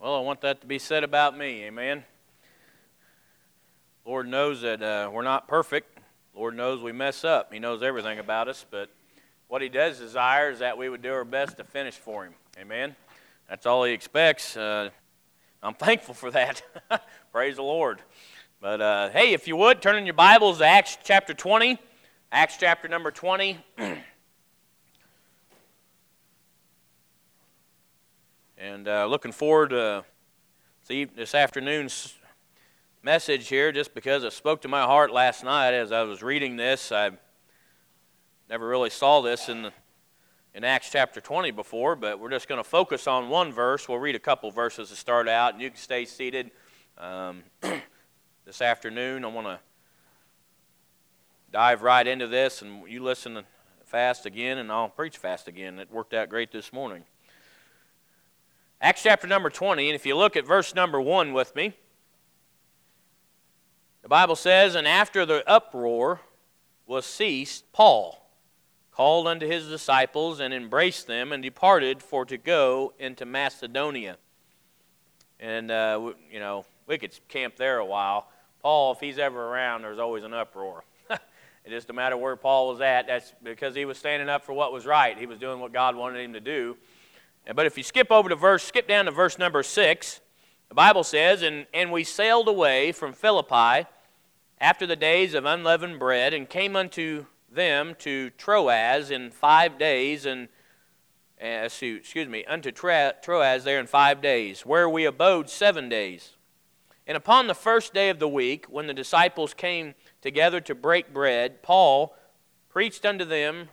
Well, I want that to be said about me, amen. Lord knows that we're not perfect. Lord knows we mess up. He knows everything about us, but what He does desire is that we would do our best to finish for Him, amen. That's all He expects. I'm thankful for that. Praise the Lord. But hey, if you would, turn in your Bibles to Acts chapter 20. Acts chapter number 20. And looking forward to this afternoon's message here, just because it spoke to my heart last night as I was reading this. I never really saw this in Acts chapter 20 before, but we're just going to focus on one verse. We'll read a couple verses to start out, and you can stay seated. This afternoon, I want to dive right into this, and you listen fast again, and I'll preach fast again. It worked out great this morning. Acts chapter number 20, and if you look at verse number 1 with me, the Bible says, "And after the uproar was ceased, Paul called unto his disciples and embraced them and departed for to go into Macedonia." And, we could camp there a while. Paul, if he's ever around, there's always an uproar. It just no matter where Paul was at, that's because he was standing up for what was right. He was doing what God wanted him to do. But if you skip down to verse number 6, the Bible says, And we sailed away from Philippi after the days of unleavened bread, and came unto them to Troas in 5 days, unto Troas there in 5 days, where we abode 7 days. And upon the first day of the week, when the disciples came together to break bread, Paul preached unto them,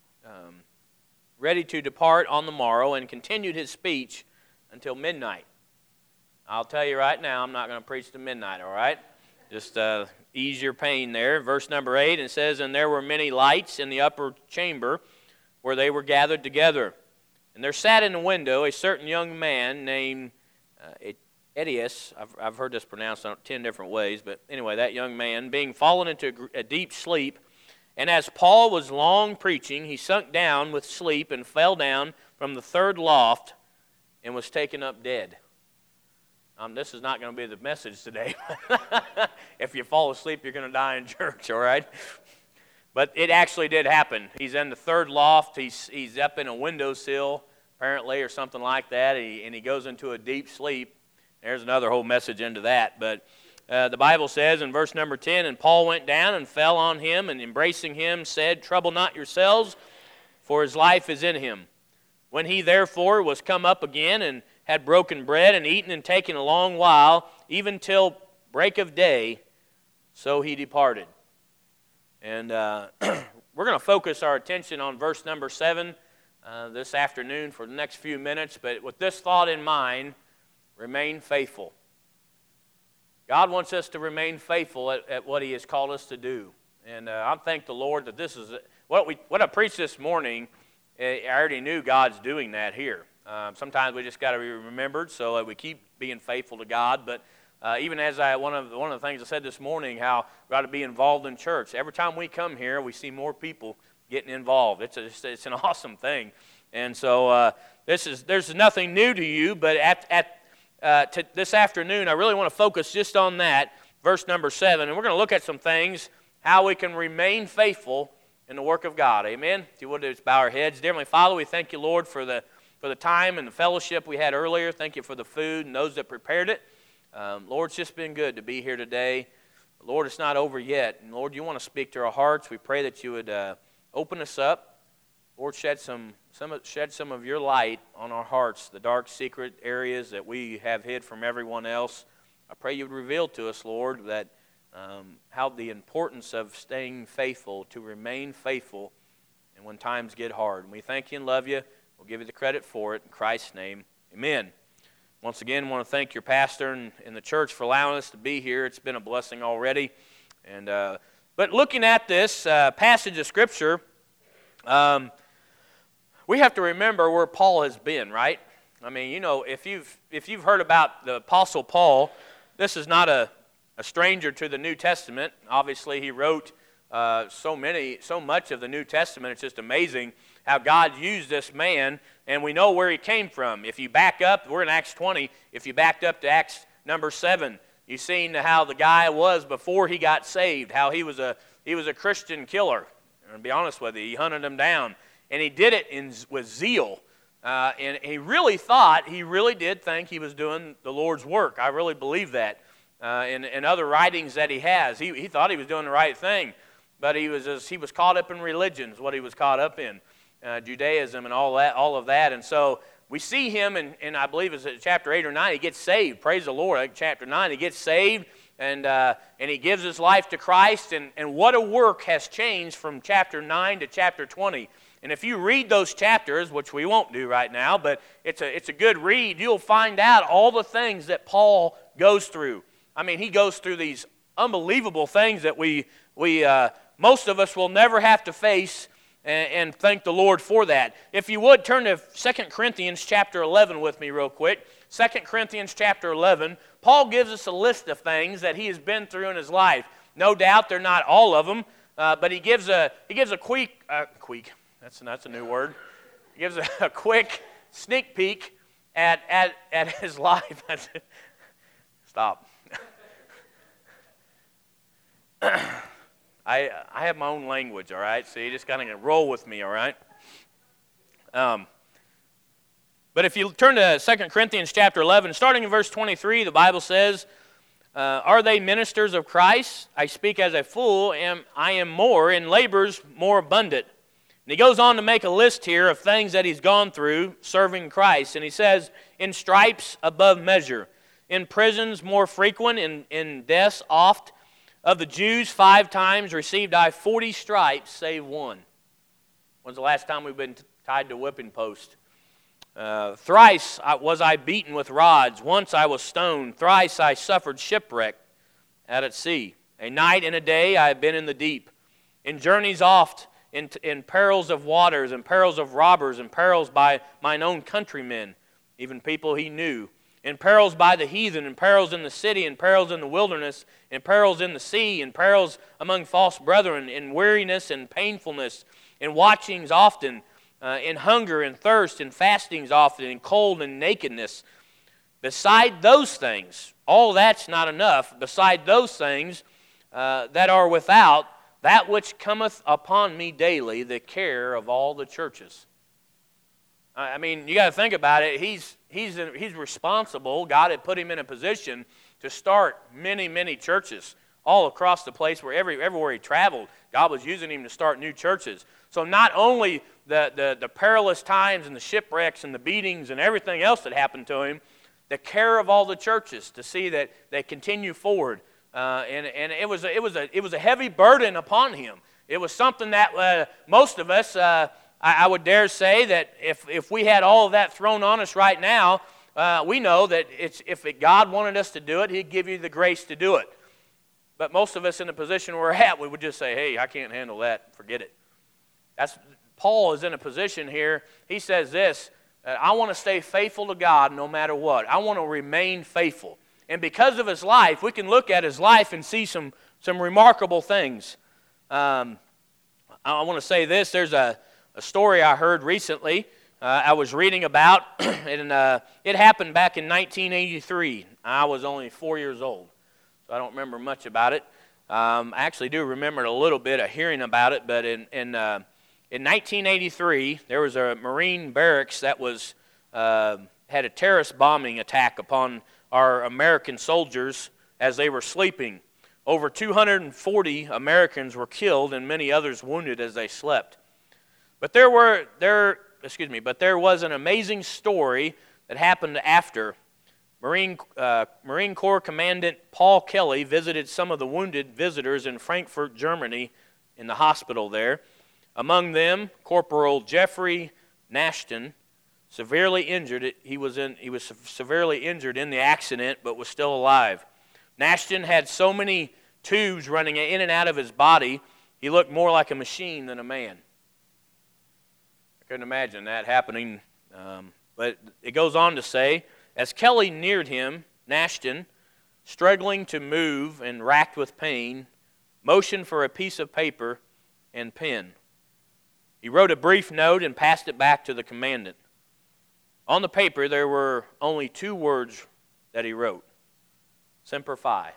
ready to depart on the morrow, and continued his speech until midnight. I'll tell you right now, I'm not going to preach to midnight, all right? Just ease your pain there. Verse number 8, it says, "And there were many lights in the upper chamber where they were gathered together. And there sat in the window a certain young man named Aeneas." I've heard this pronounced 10 different ways, but anyway, that young man, being fallen into a deep sleep, and as Paul was long preaching, he sunk down with sleep and fell down from the third loft and was taken up dead. This is not going to be the message today. If you fall asleep, you're going to die in church, all right? But it actually did happen. He's in the third loft. He's up in a windowsill, apparently, or something like that, and he goes into a deep sleep. There's another whole message into that. But the Bible says in verse number 10, "And Paul went down and fell on him, and embracing him said, Trouble not yourselves, for his life is in him. When he therefore was come up again, and had broken bread, and eaten and taken a long while, even till break of day, so he departed." And we're going to focus our attention on verse number 7 this afternoon for the next few minutes. But with this thought in mind, remain faithful. God wants us to remain faithful at what He has called us to do. And I thank the Lord that this is what I preached this morning. I already knew God's doing that here. Sometimes we just got to be remembered so that we keep being faithful to God. But even as one of the things I said this morning, how we got to be involved in church. Every time we come here, we see more people getting involved. It's an awesome thing. And so there's nothing new to you, but this afternoon, I really want to focus just on that, verse number 7. And we're going to look at some things, how we can remain faithful in the work of God. Amen? If you would, just bow our heads. Dear Heavenly Father, we thank you, Lord, for the time and the fellowship we had earlier. Thank you for the food and those that prepared it. Lord, it's just been good to be here today. Lord, it's not over yet. And Lord, you want to speak to our hearts. We pray that you would open us up. Lord, shed some of your light on our hearts, the dark secret areas that we have hid from everyone else. I pray you would reveal to us, Lord, that how the importance of staying faithful, to remain faithful, and when times get hard. And we thank you and love you. We'll give you the credit for it. In Christ's name, amen. Once again, I want to thank your pastor and the church for allowing us to be here. It's been a blessing already. But looking at this passage of Scripture, we have to remember where Paul has been, right? I mean, if you've heard about the Apostle Paul, this is not a stranger to the New Testament. Obviously, he wrote so much of the New Testament. It's just amazing how God used this man and we know where he came from. If you back up, we're in Acts 20. If you backed up to Acts number 7, you've seen how the guy was before he got saved, how he was a Christian killer. And to be honest with you, he hunted them down. And he did it with zeal. And he really did think he was doing the Lord's work. I really believe that. In other writings that he has, he thought he was doing the right thing. But he was caught up in religion, is what he was caught up in. Judaism and all of that. And so we see him, and I believe it's chapter 8 or 9, he gets saved. Praise the Lord. Like chapter 9, he gets saved, and he gives his life to Christ. And what a work has changed from chapter 9 to chapter 20. And if you read those chapters, which we won't do right now, but it's a good read, you'll find out all the things that Paul goes through. I mean, he goes through these unbelievable things that we most of us will never have to face, and thank the Lord for that. If you would, turn to 2 Corinthians chapter 11 with me real quick. 2 Corinthians chapter 11. Paul gives us a list of things that he has been through in his life. No doubt they're not all of them, but he gives a quick that's a new word. He gives a quick sneak peek at his life. Stop. I have my own language, all right? So you just kind of roll with me, all right? But if you turn to 2 Corinthians chapter 11, starting in verse 23, the Bible says, are they ministers of Christ? I speak as a fool, I am more, in labors more abundant. And he goes on to make a list here of things that he's gone through serving Christ. And he says, in stripes above measure, in prisons more frequent, in deaths oft. Of the Jews 5 times received I 40 stripes, save one. When's the last time we've been tied to a whipping post? Thrice was I beaten with rods. Once I was stoned. Thrice I suffered shipwreck out at sea. A night and a day I have been in the deep. In journeys oft, in perils of waters, and perils of robbers, and perils by mine own countrymen, even people he knew. In perils by the heathen, in perils in the city, in perils in the wilderness, in perils in the sea, in perils among false brethren, in weariness and painfulness, in watchings often, in hunger and thirst, in fastings often, in cold and nakedness. Beside those things, all that's not enough. Beside those things that are without, that which cometh upon me daily, the care of all the churches. I mean, you got to think about it. He's responsible. God had put him in a position to start many, many churches all across the place where everywhere he traveled. God was using him to start new churches. So not only the perilous times and the shipwrecks and the beatings and everything else that happened to him, the care of all the churches to see that they continue forward. And it was a heavy burden upon him. It was something that most of us, I would dare say that if we had all of that thrown on us right now, we know that if God wanted us to do it, He'd give you the grace to do it. But most of us in the position we're at, we would just say, hey, I can't handle that. Forget it. Paul is in a position here. He says this, I want to stay faithful to God no matter what. I want to remain faithful. And because of his life, we can look at his life and see some remarkable things. I want to say this. There's a story I heard recently. I was reading about, and it happened back in 1983. I was only 4 years old, so I don't remember much about it. I actually do remember a little bit of hearing about it, but in 1983, there was a Marine barracks that was had a terrorist bombing attack upon our American soldiers as they were sleeping. Over 240 Americans were killed and many others wounded as they slept. But there was an amazing story that happened after. Marine Corps Commandant Paul Kelly visited some of the wounded visitors in Frankfurt, Germany, in the hospital there. Among them, Corporal Jeffrey Nashton, severely injured. He was severely injured in the accident, but was still alive. Nashton had so many tubes running in and out of his body, he looked more like a machine than a man. I couldn't imagine that happening. But it goes on to say, as Kelly neared him, Nashton, struggling to move and racked with pain, motioned for a piece of paper and pen. He wrote a brief note and passed it back to the commandant. On the paper, there were only 2 words that he wrote. Semper Fi.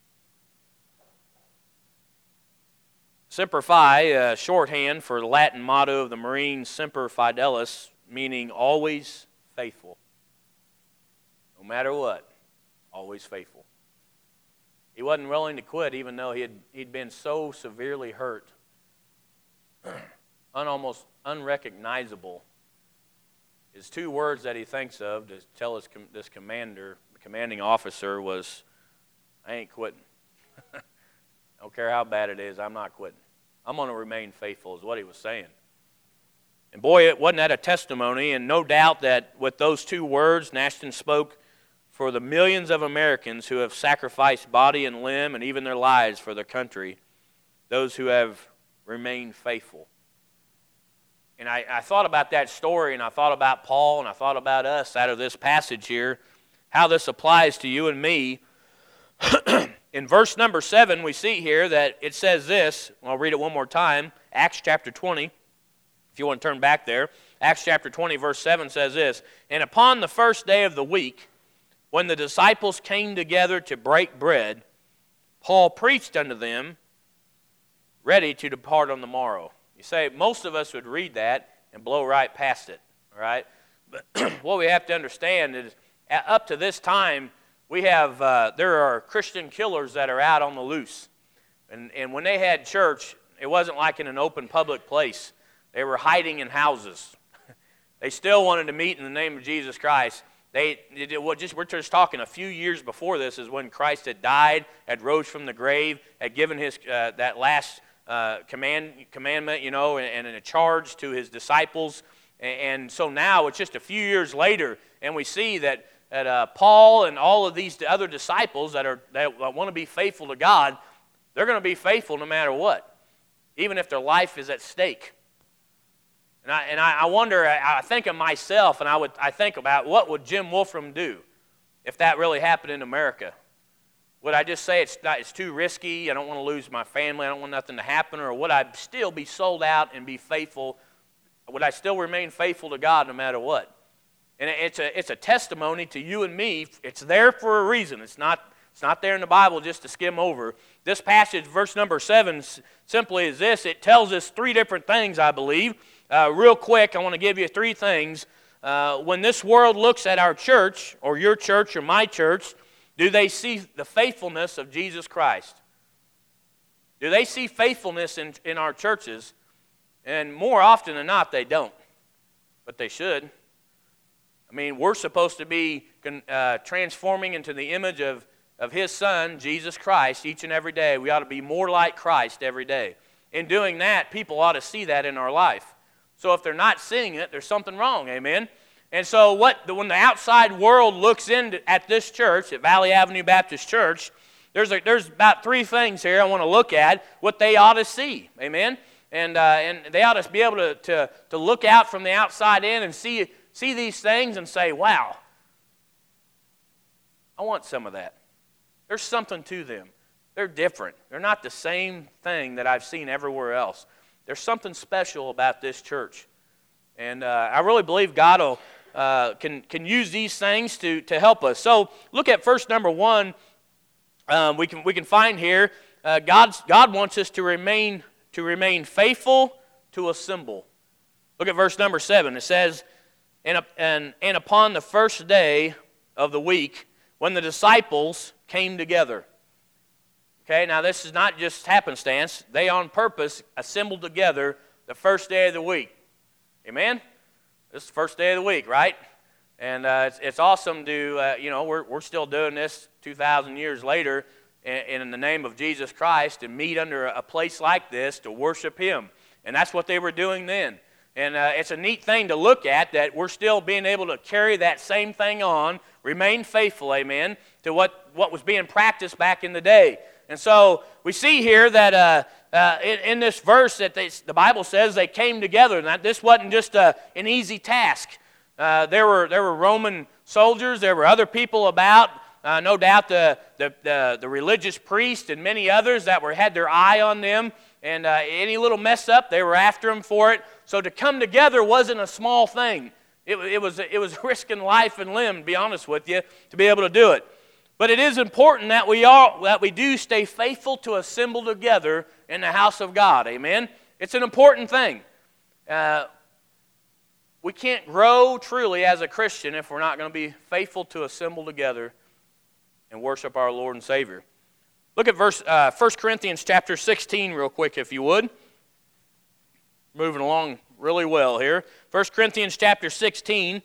Semper Fi, shorthand for the Latin motto of the Marines, Semper Fidelis, meaning always faithful. No matter what, always faithful. He wasn't willing to quit even though he'd been so severely hurt, almost unrecognizable. His 2 words that he thinks of to tell this commanding officer was, I ain't quitting. I don't care how bad it is, I'm not quitting. I'm going to remain faithful is what he was saying. And boy, it wasn't that a testimony, and no doubt that with those 2 words, Nashton spoke for the millions of Americans who have sacrificed body and limb and even their lives for their country, those who have remained faithful. And I thought about that story, and I thought about Paul, and I thought about us out of this passage here, how this applies to you and me. In verse number 7, we see here that it says this. I'll read it one more time. Acts chapter 20, if you want to turn back there. Acts chapter 20, verse 7 says this, And upon the first day of the week, when the disciples came together to break bread, Paul preached unto them, ready to depart on the morrow. You say, most of us would read that and blow right past it, all right? But what we have to understand is, up to this time, we have, there are Christian killers that are out on the loose. And when they had church, it wasn't like in an open public place. They were hiding in houses. They still wanted to meet in the name of Jesus Christ. We're just talking a few years before this is when Christ had died, had rose from the grave, had given his that last commandment, you know, and a charge to his disciples. And so now it's just a few years later, and we see that Paul and all of these other disciples that want to be faithful to God, they're going to be faithful no matter what, even if their life is at stake. And I wonder, I think of myself, and I think about what would Jim Wolfram do if that really happened in America? Would I just say it's too risky, I don't want to lose my family, I don't want nothing to happen, or would I still be sold out and be faithful? Would I still remain faithful to God no matter what? And it's a testimony to you and me. It's there for a reason. It's not there in the Bible just to skim over. This passage, verse number 7, simply is this. It tells us 3 different things, I believe. Real quick, I want to give you 3 things. When this world looks at our church, or your church, or my church, do they see the faithfulness of Jesus Christ? Do they see faithfulness in our churches? And more often than not, they don't. But they should. I mean, we're supposed to be transforming into the image of His Son, Jesus Christ, each and every day. We ought to be more like Christ every day. In doing that, people ought to see that in our life. So if they're not seeing it, there's something wrong, amen? And so when the outside world looks in at this church, at Valley Avenue Baptist Church, there's about 3 things here I want to look at, what they ought to see, amen? And they ought to be able to look out from the outside in and see these things and say, wow, I want some of that. There's something to them. They're different. They're not the same thing that I've seen everywhere else. There's something special about this church. And I really believe God can use these things to help us. So look at verse number 1. We can find here, God wants us to remain faithful to assemble. Look at verse number 7. It says, And upon the first day of the week, when the disciples came together. Okay, now this is not just happenstance. They on purpose assembled together the first day of the week. Amen? This is the first day of the week, right? And it's awesome to, we're still doing this 2,000 years later in the name of Jesus Christ and meet under a place like this to worship Him. And that's what they were doing then. And it's a neat thing to look at that we're still being able to carry that same thing on, remain faithful, amen, to what was being practiced back in the day. And so we see here that in this verse that the Bible says they came together, and that this wasn't just an easy task. There were Roman soldiers, there were other people about, no doubt the religious priest and many others that had their eye on them, and any little mess up, they were after them for it. So to come together wasn't a small thing. It was risking life and limb, to be honest with you, to be able to do it. But it is important that we do stay faithful to assemble together in the house of God. Amen? It's an important thing. We can't grow truly as a Christian if we're not going to be faithful to assemble together and worship our Lord and Savior. Look at 1 Corinthians chapter 16 real quick, if you would. Moving along really well here. 1 Corinthians chapter 16.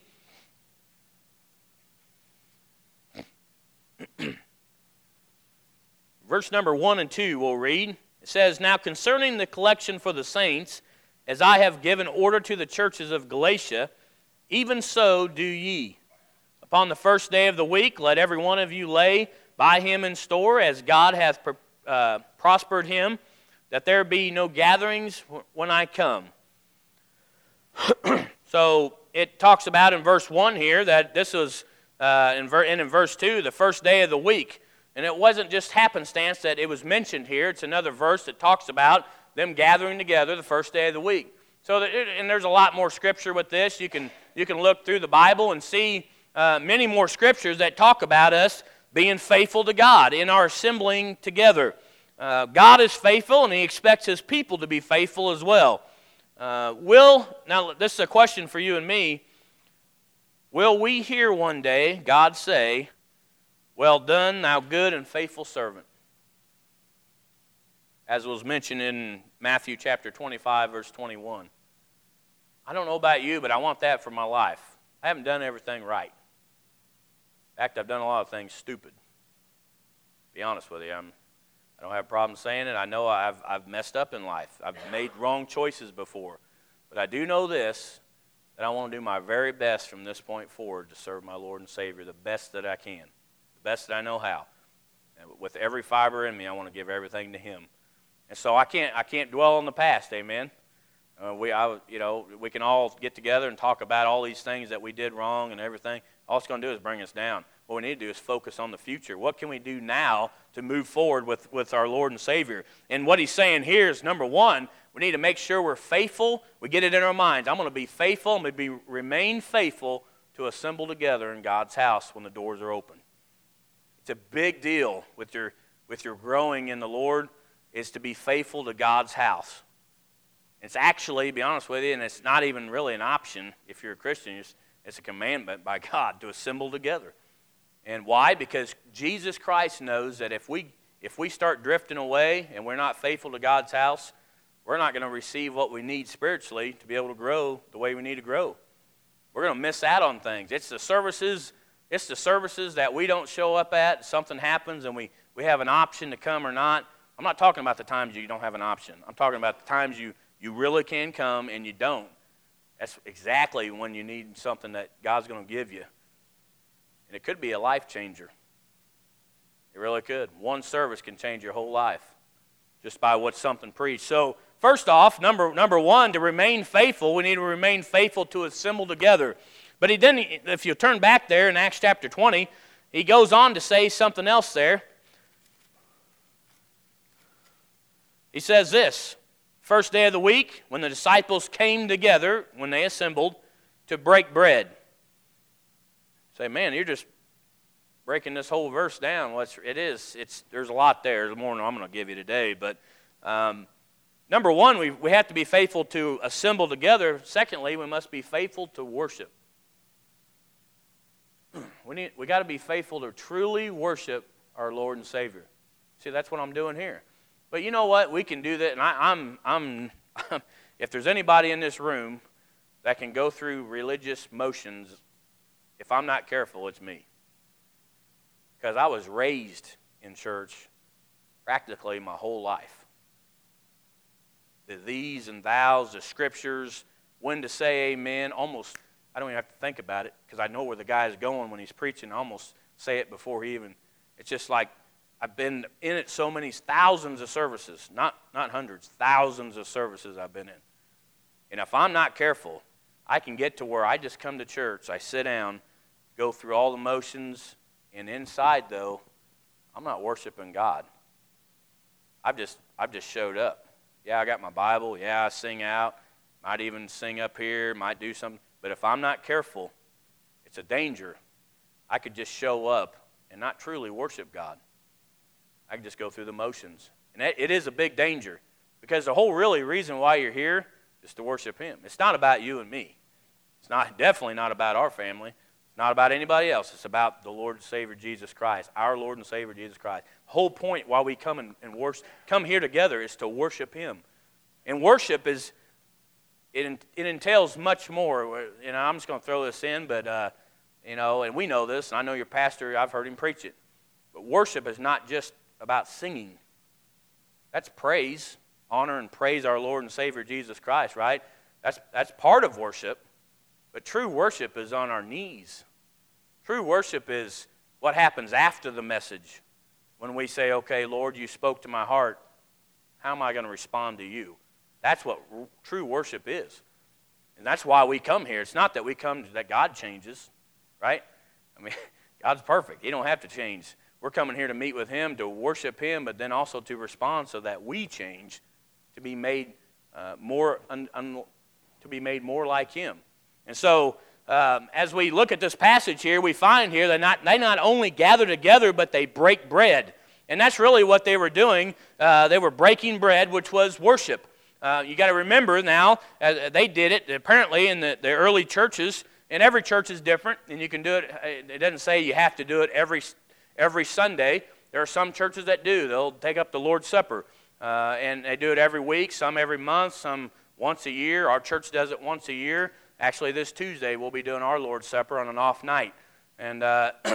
Verse number 1 and 2 we'll read. It says, "Now concerning the collection for the saints, as I have given order to the churches of Galatia, even so do ye. Upon the first day of the week, let every one of you lay by him in store, as God hath prospered him, that there be no gatherings when I come." So it talks about in verse 1 here that this was, and in verse 2, the first day of the week. And it wasn't just happenstance that it was mentioned here. It's another verse that talks about them gathering together the first day of the week. So, and there's a lot more scripture with this. You can look through the Bible and see many more scriptures that talk about us being faithful to God in our assembling together. God is faithful, and He expects His people to be faithful as well. Now this is a question for you and me. Will we hear one day God say, "Well done, thou good and faithful servant"? As was mentioned in Matthew chapter 25, verse 21. I don't know about you, but I want that for my life. I haven't done everything right. In fact, I've done a lot of things stupid. To be honest with you, I don't have a problem saying it. I know I've messed up in life. I've made wrong choices before. But I do know this, that I want to do my very best from this point forward to serve my Lord and Savior the best that I can, the best that I know how. And with every fiber in me, I want to give everything to Him. And so I can't dwell on the past, amen? We can all get together and talk about all these things that we did wrong and everything. All it's going to do is bring us down. What we need to do is focus on the future. What can we do now to move forward with our Lord and Savior? And what He's saying here is, number one, we need to make sure we're faithful. We get it in our minds. I'm going to be faithful. I'm going to remain faithful to assemble together in God's house when the doors are open. It's a big deal with your growing in the Lord, is to be faithful to God's house. It's actually, to be honest with you, and it's not even really an option if you're a Christian. It's a commandment by God to assemble together. And why? Because Jesus Christ knows that if we start drifting away and we're not faithful to God's house, we're not going to receive what we need spiritually to be able to grow the way we need to grow. We're going to miss out on things. It's the services that we don't show up at. Something happens and we have an option to come or not. I'm not talking about the times you don't have an option. I'm talking about the times you really can come and you don't. That's exactly when you need something that God's going to give you. And it could be a life changer. It really could. One service can change your whole life just by what something preached. So first off, number one, to remain faithful, we need to remain faithful to assemble together. But if you turn back there in Acts chapter 20, he goes on to say something else there. He says this, first day of the week, when the disciples came together, when they assembled, to break bread. Say, man, you're just breaking this whole verse down. Well, there's a lot there. There's more than I'm going to give you today. But number one, we have to be faithful to assemble together. Secondly, we must be faithful to worship. We got to be faithful to truly worship our Lord and Savior. See, that's what I'm doing here. But you know what? We can do that. And I'm if there's anybody in this room that can go through religious motions, if I'm not careful, it's me. Because I was raised in church practically my whole life. The these and thous, the scriptures, when to say amen, almost, I don't even have to think about it because I know where the guy is going when he's preaching. I almost say it before he even, it's just like, I've been in it so many thousands of services, not hundreds, thousands of services I've been in. And if I'm not careful, I can get to where I just come to church, I sit down, go through all the motions, and inside though, I'm not worshiping God. I've just showed up. Yeah, I got my Bible. Yeah, I sing out. Might even sing up here. Might do something. But if I'm not careful, it's a danger. I could just show up and not truly worship God. I could just go through the motions. And it is a big danger, because the whole really reason why you're here is to worship Him. It's not about you and me. It's definitely not about our family. It's not about anybody else. It's about the Lord and Savior Jesus Christ, our Lord and Savior Jesus Christ. The whole point why we come and come here together is to worship Him. And worship it entails much more. I'm just going to throw this in, but and we know this, and I know your pastor, I've heard him preach it. But worship is not just about singing. That's praise, honor and praise our Lord and Savior Jesus Christ, right? That's part of worship. But true worship is on our knees. True worship is what happens after the message. When we say, okay, Lord, you spoke to my heart. How am I going to respond to you? That's what true worship is. And that's why we come here. It's not that we come that God changes, right? I mean, God's perfect. He don't have to change. We're coming here to meet with Him, to worship Him, but then also to respond so that we change, to be made more like Him. And so, as we look at this passage here, we find here that they not only gather together, but they break bread. And that's really what they were doing. They were breaking bread, which was worship. You got to remember now, they did it apparently in the early churches, and every church is different, and you can do it. It doesn't say you have to do it every Sunday. There are some churches that do. They'll take up the Lord's Supper, and they do it every week, some every month, some once a year. Our church does it once a year. Actually, this Tuesday, we'll be doing our Lord's Supper on an off night. And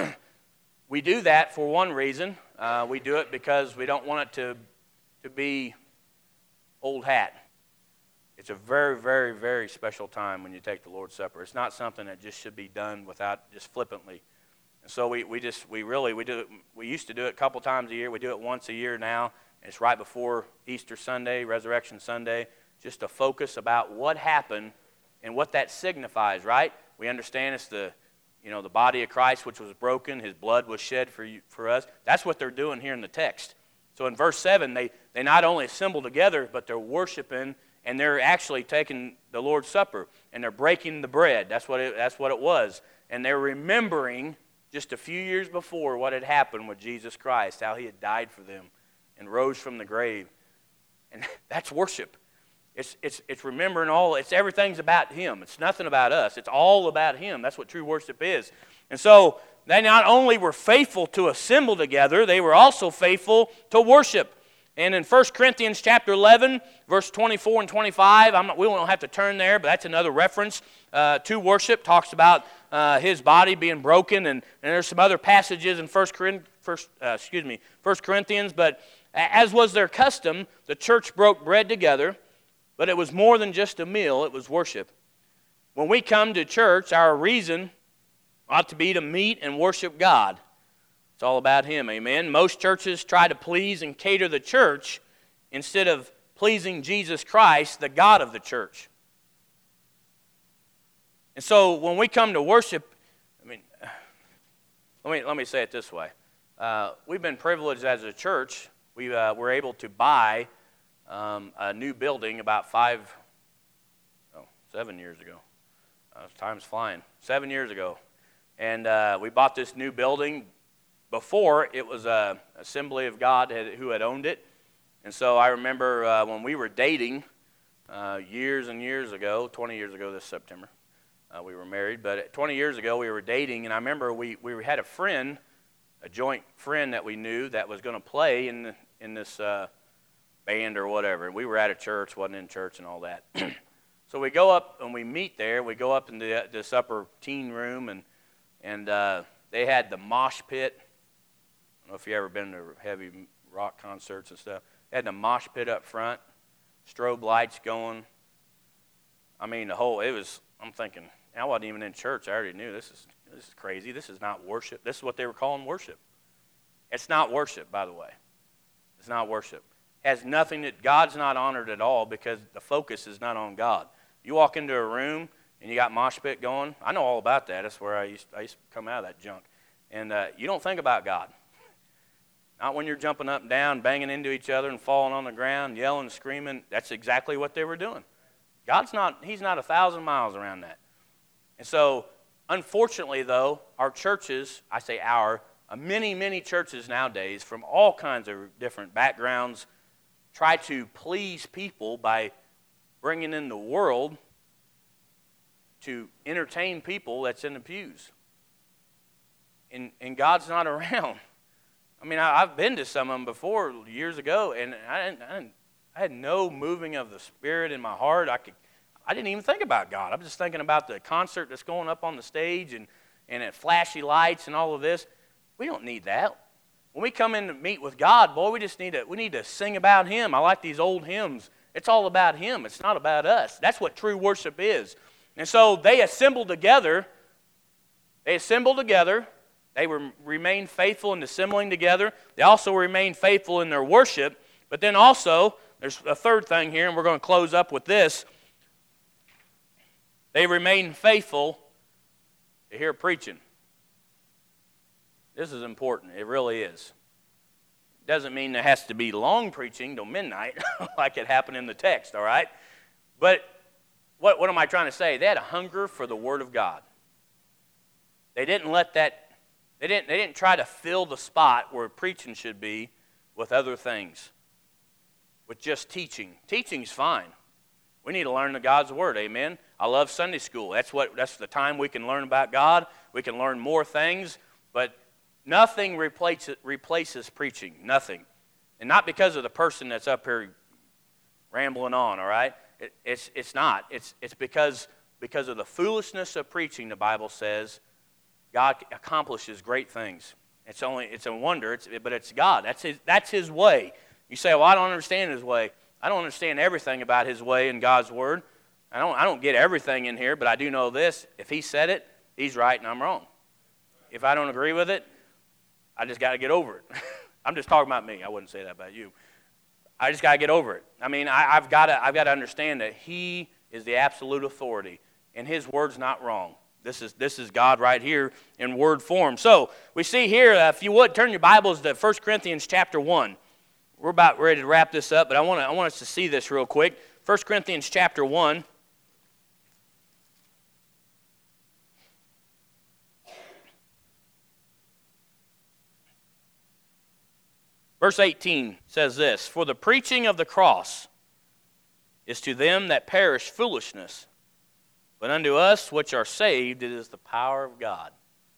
we do that for one reason. We do it because we don't want it to be old hat. It's a very, very, very special time when you take the Lord's Supper. It's not something that just should be done without just flippantly. And so we do it. We used to do it a couple times a year. We do it once a year now. And it's right before Easter Sunday, Resurrection Sunday, just to focus about what happened and what that signifies, right? We understand it's the body of Christ which was broken, His blood was shed for us. That's what they're doing here in the text. So in verse 7, they not only assemble together, but they're worshiping, and they're actually taking the Lord's Supper, and they're breaking the bread. That's what it was. And they're remembering just a few years before what had happened with Jesus Christ, how He had died for them and rose from the grave. And that's worship. It's remembering everything's about Him. It's nothing about us. It's all about Him. That's what true worship is. And so they not only were faithful to assemble together, they were also faithful to worship. And in 1 Corinthians chapter 11, verse 24 and 25, we won't have to turn there, but that's another reference to worship. Talks about His body being broken, and there's some other passages in 1 Corinthians. But as was their custom, the church broke bread together. But it was more than just a meal, it was worship. When we come to church, our reason ought to be to meet and worship God. It's all about Him, amen? Most churches try to please and cater the church instead of pleasing Jesus Christ, the God of the church. And so when we come to worship, let me say it this way. We've been privileged as a church. We were able to buy a new building about 7 years ago. Time's flying. 7 years ago. And we bought this new building. Before, it was an Assembly of God who had owned it. And so I remember when we were dating years and years ago, 20 years ago this September, we were married. But 20 years ago, we were dating. And I remember we had a joint friend that we knew that was going to play in this band or whatever. We were at a church, wasn't in church and all that. So we go up and we meet there. We go up into this upper teen room, and they had the mosh pit. I don't know if you've ever been to heavy rock concerts and stuff. They had the mosh pit up front, strobe lights going. I'm thinking, I wasn't even in church. I already knew this is crazy. This is not worship. This is what they were calling worship. It's not worship, by the way. It's not worship. Has nothing that God's not honored at all, because the focus is not on God. You walk into a room and you got mosh pit going. I know all about that. That's where I used to come out of that junk. And you don't think about God. Not when you're jumping up and down, banging into each other and falling on the ground, yelling, screaming. That's exactly what they were doing. He's not 1,000 miles around that. And so, unfortunately, though, our churches, I say many churches nowadays from all kinds of different backgrounds try to please people by bringing in the world to entertain people that's in the pews. And God's not around. I mean, I've been to some of them before years ago, and I had no moving of the Spirit in my heart. I didn't even think about God. I'm just thinking about the concert that's going up on the stage and at flashy lights and all of this. We don't need that. When we come in to meet with God, boy, we need to sing about Him. I like these old hymns. It's all about Him. It's not about us. That's what true worship is. And so they assembled together. They remained faithful in assembling together. They also remained faithful in their worship. But then also, there's a third thing here, and we're going to close up with this. They remained faithful to hear preaching. This is important. It really is. It doesn't mean there has to be long preaching till midnight like it happened in the text, all right? But what am I trying to say? They had a hunger for the Word of God. They didn't they didn't try to fill the spot where preaching should be with other things, with just teaching. Teaching's fine. We need to learn the God's Word, amen? I love Sunday school. That's the time we can learn about God. We can learn more things, but nothing replaces preaching. Nothing. And not because of the person that's up here rambling on, all right? It's not. It's because of the foolishness of preaching, the Bible says, God accomplishes great things. It's a wonder, but it's God. That's His way. You say, well, I don't understand His way. I don't understand everything about His way in God's Word. I don't get everything in here, but I do know this. If He said it, He's right and I'm wrong. If I don't agree with it, I just got to get over it. I'm just talking about me. I wouldn't say that about you. I just got to get over it. I mean, I've got to understand that He is the absolute authority, and His Word's not wrong. This is God right here in word form. So we see here, if you would, turn your Bibles to 1 Corinthians chapter 1. We're about ready to wrap this up, but I want us to see this real quick. 1 Corinthians chapter 1. Verse 18 says this, "For the preaching of the cross is to them that perish foolishness, but unto us which are saved it is the power of God."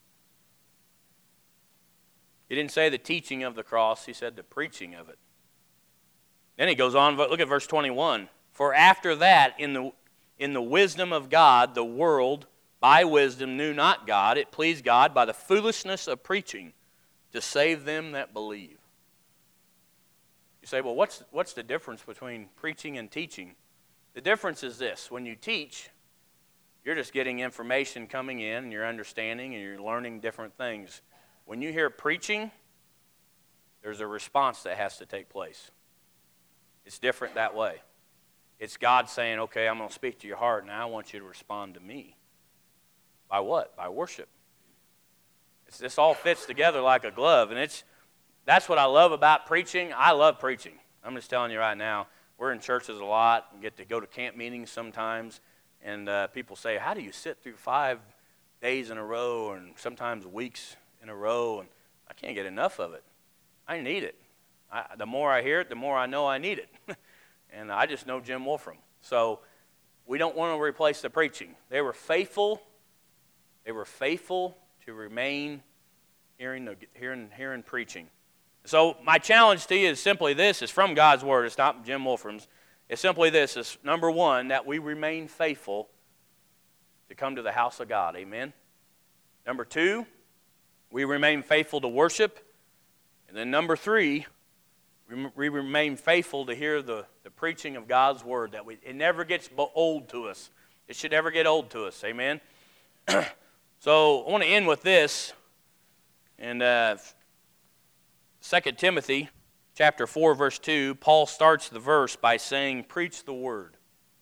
He didn't say the teaching of the cross, he said the preaching of it. Then he goes on, look at verse 21. "For after that, in the wisdom of God, the world by wisdom knew not God. It pleased God by the foolishness of preaching to save them that believe." You say, well, what's the difference between preaching and teaching? The difference is this. When you teach, you're just getting information coming in, and you're understanding, and you're learning different things. When you hear preaching, there's a response that has to take place. It's different that way. It's God saying, okay, I'm going to speak to your heart, and I want you to respond to me. By what? By worship. This all fits together like a glove, and that's what I love about preaching. I love preaching. I'm just telling you right now, we're in churches a lot and get to go to camp meetings sometimes, and people say, how do you sit through 5 days in a row and sometimes weeks in a row? And I can't get enough of it. I need it. The more I hear it, the more I know I need it. And I just know Jim Wolfram. So we don't want to replace the preaching. They were faithful. They were faithful to remain hearing preaching. So my challenge to you is simply this. It's from God's Word. It's not Jim Wolfram's. It's simply this. It's number one, that we remain faithful to come to the house of God. Amen. Number two, we remain faithful to worship. And then number three, we remain faithful to hear the preaching of God's Word. It never gets old to us. It should never get old to us. Amen. So I want to end with this. And 2 Timothy chapter 4, verse 2, Paul starts the verse by saying, preach the word.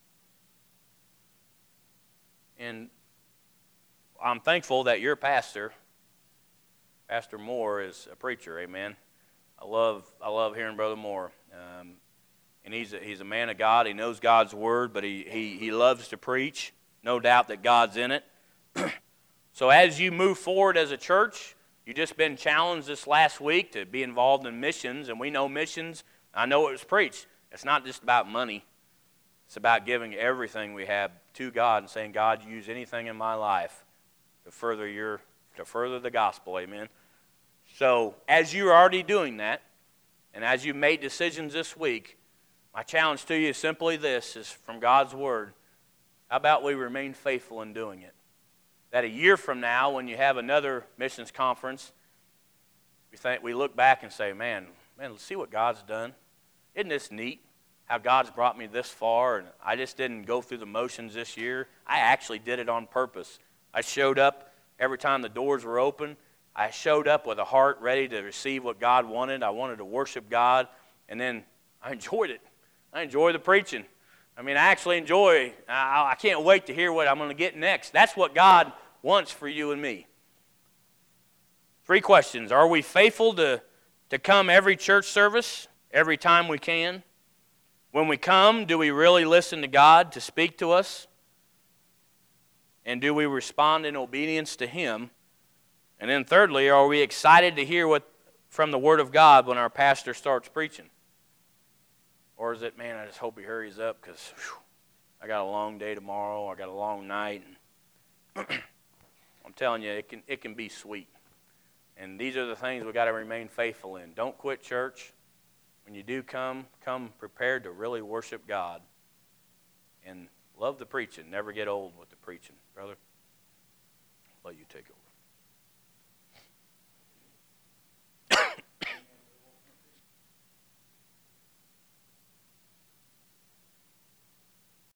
And I'm thankful that your pastor, Pastor Moore, is a preacher, amen. I love hearing Brother Moore. And he's a man of God. He knows God's word, but he loves to preach. No doubt that God's in it. So as you move forward as a church, you've just been challenged this last week to be involved in missions, and we know missions, I know it was preached, it's not just about money. It's about giving everything we have to God and saying, God, use anything in my life to further the gospel, amen. So as you're already doing that, and as you've made decisions this week, my challenge to you is simply this, is from God's Word. How about we remain faithful in doing it? That a year from now, when you have another missions conference, we look back and say, man, let's see what God's done. Isn't this neat, how God's brought me this far, and I just didn't go through the motions this year. I actually did it on purpose. I showed up every time the doors were open. I showed up with a heart ready to receive what God wanted. I wanted to worship God, and then I enjoyed it. I enjoy the preaching. I actually enjoy, I can't wait to hear what I'm going to get next. That's what God wants for you and me. 3 questions. Are we faithful to come every church service, every time we can? When we come, do we really listen to God to speak to us? And do we respond in obedience to Him? And then thirdly, are we excited to hear from the Word of God when our pastor starts preaching? Or is it, man, I just hope he hurries up because I got a long day tomorrow, I got a long night. And I'm telling you, it can be sweet. And these are the things we got to remain faithful in. Don't quit church. When you do come prepared to really worship God. And love the preaching. Never get old with the preaching. Brother, I'll let you take over.